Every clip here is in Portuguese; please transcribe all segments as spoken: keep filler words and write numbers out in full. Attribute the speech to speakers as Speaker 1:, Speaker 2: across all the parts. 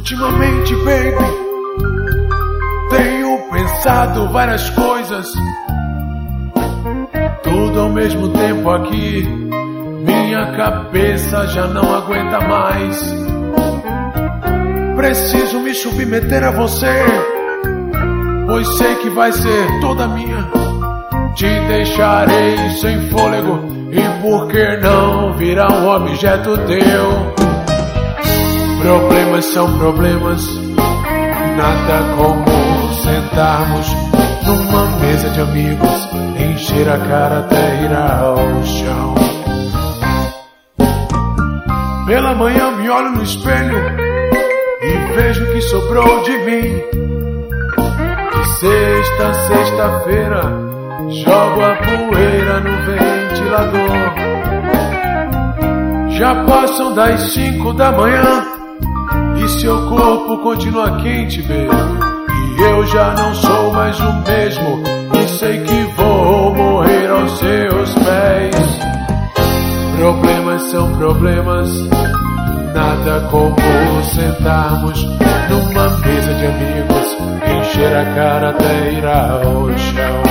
Speaker 1: Ultimamente, baby, tenho pensado várias coisas, tudo ao mesmo tempo aqui. Minha cabeça já não aguenta mais. Preciso me submeter a você, pois sei que vai ser toda minha. Te deixarei sem fôlego, e por que não virar um objeto teu? Problemas são problemas, nada como sentarmos numa mesa de amigos, encher a cara até ir ao chão. Pela manhã me olho no espelho e vejo o que sobrou de mim. De sexta a sexta-feira jogo a poeira no ventilador. Já passam das cinco da manhã e seu corpo continua quente, baby. E eu já não sou mais o mesmo, e sei que vou morrer aos seus pés. Problemas são problemas, nada como sentarmos numa mesa de amigos, encher a cara até ir ao chão.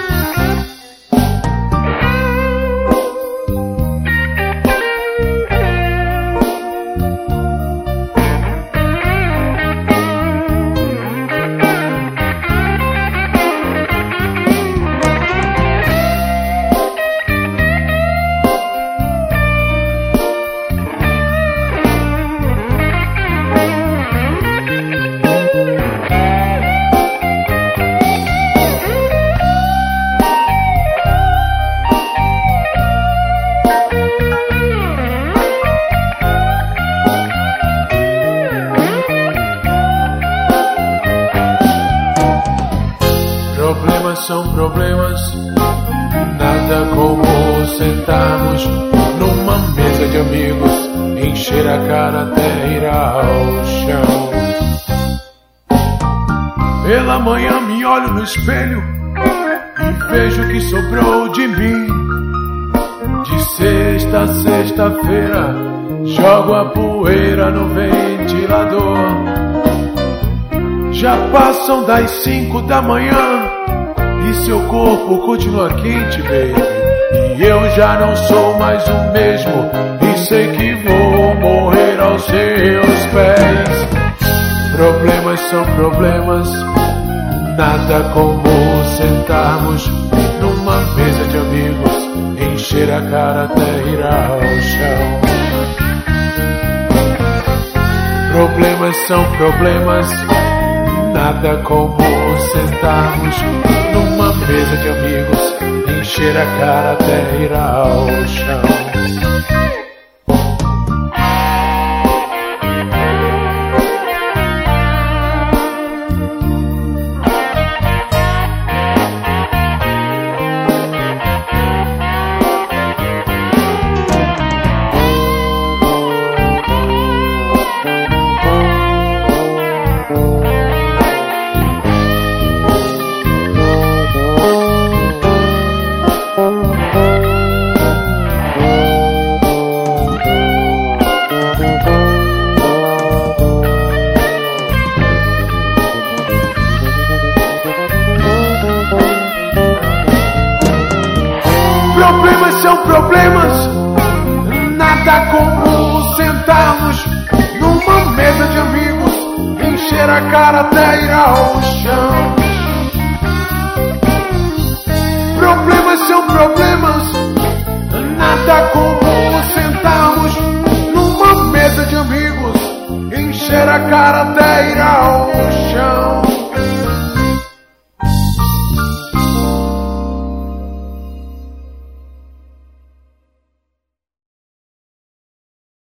Speaker 1: Problemas são problemas, nada como sentarmos numa mesa de amigos, encher a cara até ir ao chão. Pela manhã me olho no espelho e vejo o que sobrou de mim. De sexta a sexta-feira jogo a poeira no ventilador. Já passam das cinco da manhã e seu corpo continua quente, baby. E eu já não sou mais o mesmo, e sei que vou morrer aos seus pés. Problemas são problemas, nada como sentarmos numa mesa de amigos, encher a cara até ir ao chão. Problemas são problemas, nada como sentarmos numa mesa de amigos, encher a cara até ir ao chão. Problemas são problemas, nada como sentarmos numa mesa de amigos, encher a cara até ir ao chão. Problemas são problemas, nada como sentarmos numa mesa de amigos, encher a cara até ir ao chão.